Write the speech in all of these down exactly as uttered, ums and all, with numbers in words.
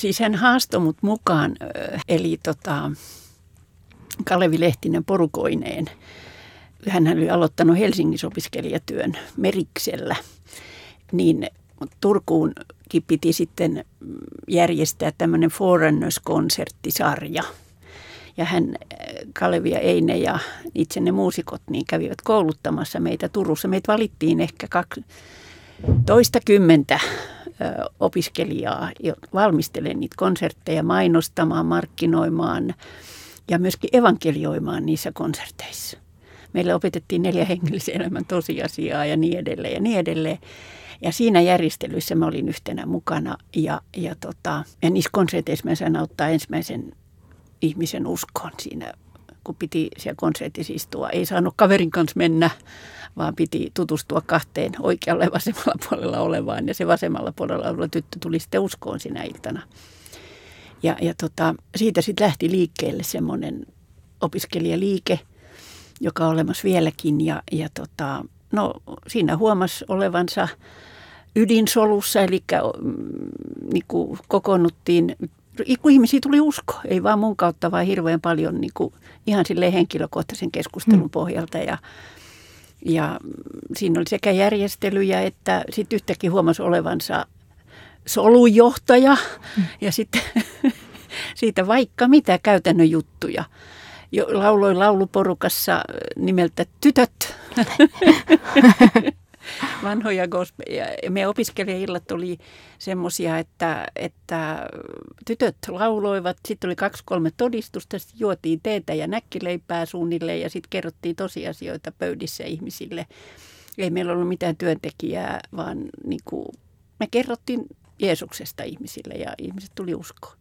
Siis hän haastoi mut mukaan, eli tota, Kalevi Lehtinen porukoineen. Hän oli aloittanut Helsingissä opiskelijatyön Meriksellä, niin Turkuunkin piti sitten järjestää tämmöinen Foreigners-konserttisarja. Ja hän, Kalevi ja Eine ja itse ne muusikot, niin kävivät kouluttamassa meitä Turussa. Meitä valittiin ehkä kaksi, toista kymmentä opiskelijaa valmistelemaan niitä konsertteja, mainostamaan, markkinoimaan ja myöskin evankelioimaan niissä konserteissa. Meillä opetettiin neljä hengellisen elämän tosiasiaa ja niin edelleen ja niin edelleen. Ja siinä järjestelyissä mä olin yhtenä mukana ja, ja, tota, ja niissä konserteissa mä sain auttaa ensimmäisen ihmisen uskoon siinä, kun piti siellä konsertissa istua. Ei saanut kaverin kanssa mennä, vaan piti tutustua kahteen oikealla ja vasemmalla puolella olevaan. Ja se vasemmalla puolella oleva tyttö tuli sitten uskoon sinä iltana. Ja, ja tota, siitä sitten lähti liikkeelle semmoinen opiskelijaliike, joka on olemassa vieläkin. Ja, ja tota, no, siinä huomasi olevansa ydinsolussa, eli niin kuin kokoonnuttiin, kun ihmisiä tuli usko, ei vaan mun kautta, vaan hirveän paljon niin kuin, ihan silleen henkilökohtaisen keskustelun pohjalta. Ja, ja siinä oli sekä järjestelyjä, että sitten yhtäkkiä huomasi olevansa solujohtaja ja sitten siitä vaikka mitä käytännön juttuja. Jo, lauloin lauluporukassa nimeltä Tytöt. Vanhoja gospelia. Meidän opiskelijaillat oli semmoisia, että, että tytöt lauloivat, sitten oli kaksi kolme todistusta, sitten juotiin teetä ja näkkileipää suunnilleen ja sitten kerrottiin tosiasioita pöydissä ihmisille. Ei meillä ollut mitään työntekijää, vaan niin kuin, me kerrottiin Jeesuksesta ihmisille ja ihmiset tuli uskoon.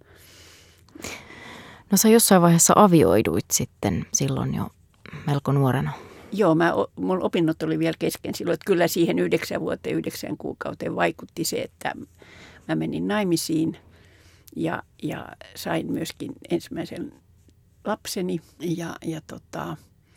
No sä jossain vaiheessa avioiduit sitten silloin jo melko nuorena. Joo, mä, mun opinnot oli vielä kesken silloin, että kyllä siihen yhdeksän vuoteen, yhdeksän kuukauteen vaikutti se, että mä menin naimisiin ja, ja sain myöskin ensimmäisen lapseni ja, ja tota,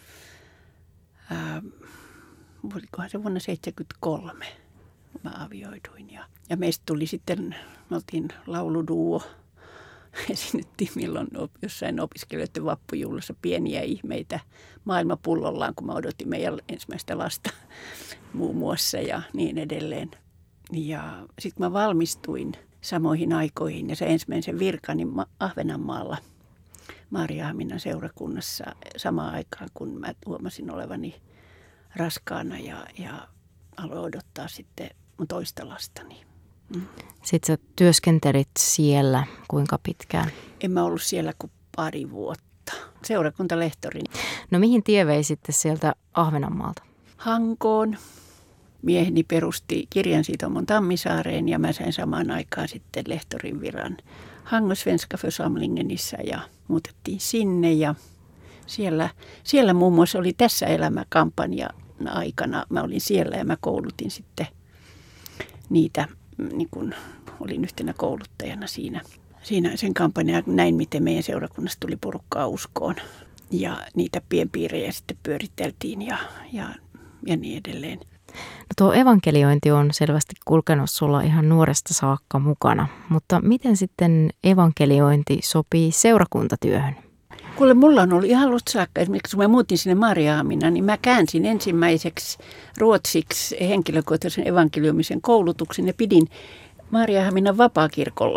ää, olikohan se vuonna seitsemänkymmentäkolme mä avioiduin ja, ja meistä tuli sitten, me oltiin lauluduo. Esitettiin milloin jossain opiskelijoiden vappujuhlassa pieniä ihmeitä maailmapullollaan, kun mä odotin meidän ensimmäistä lasta muun muassa ja niin edelleen. Ja sitten mä valmistuin samoihin aikoihin ja se ensimmäisen virkani Ahvenanmaalla Maariahaminan seurakunnassa samaan aikaan, kun mä huomasin olevani raskaana ja, ja aloin odottaa sitten mun toista lastani. Mm. Sitten sä työskentelit siellä kuinka pitkään? En mä ollut siellä kuin pari vuotta. Seurakuntalehtorin. No mihin tie vei sitten sieltä Ahvenanmaalta? Hankoon. Mieheni perusti kirjansitomon Tammisaareen ja mä sain samaan aikaan sitten lehtorin viran Hango Svenska Församlingenissa ja muutettiin sinne. Ja siellä, siellä muun muassa oli Tässä elämä-kampanjan aikana. Mä olin siellä ja mä koulutin sitten niitä. Niin kun olin yhtenä kouluttajana siinä, siinä sen kampanjan, näin miten meidän seurakunnasta tuli porukkaa uskoon ja niitä pienpiirejä sitten pyöriteltiin ja, ja, ja niin edelleen. No tuo evankeliointi on selvästi kulkenut sulla ihan nuoresta saakka mukana, mutta miten sitten evankeliointi sopii seurakuntatyöhön? Kuule, mulla on ollut ihan alusta saakka, esimerkiksi kun mä muutin sinne Maariahaminaan, niin mä käänsin ensimmäiseksi ruotsiksi henkilökohtaisen evankeliumisen koulutuksen ja pidin Maariahaminan vapaakirkolla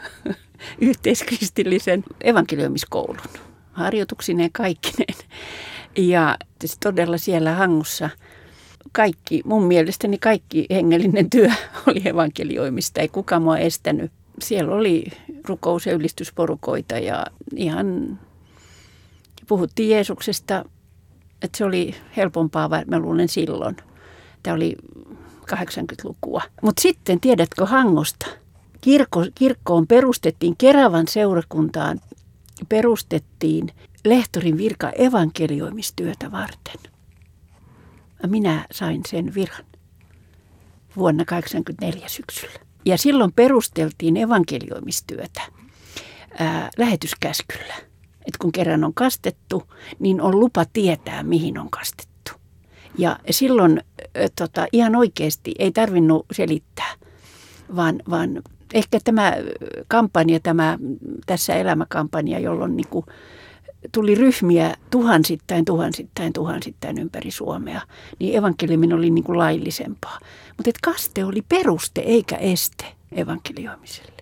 yhteiskristillisen evankeliumiskoulun harjoituksineen kaikkineen. Ja todella siellä Hangossa kaikki, mun mielestäni kaikki hengellinen työ oli evankelioimista, ei kukaan mua estänyt. Siellä oli rukous- ja ylistysporukoita ja ihan puhuttiin Jeesuksesta, että se oli helpompaa, mä luulen silloin. Tämä oli kahdeksankymmentälukua. Mutta sitten, tiedätkö Hangosta, kirkko, kirkkoon perustettiin, Keravan seurakuntaan perustettiin lehtorin virka evankelioimistyötä varten. Minä sain sen viran vuonna kahdeksankymmentäneljä syksyllä. Ja silloin perusteltiin evankelioimistyötä ää, lähetyskäskyllä. Että kun kerran on kastettu, niin on lupa tietää, mihin on kastettu. Ja silloin ä, tota, ihan oikeasti ei tarvinnut selittää, vaan, vaan Ehkä tämä kampanja, tämä tässä elämäkampanja, jolloin niin kuin tuli ryhmiä tuhansittain, tuhansittain, tuhansittain ympäri Suomea, niin evankeliuminen oli niin kuin laillisempaa. Mutta kaste oli peruste eikä este evankelioimiselle.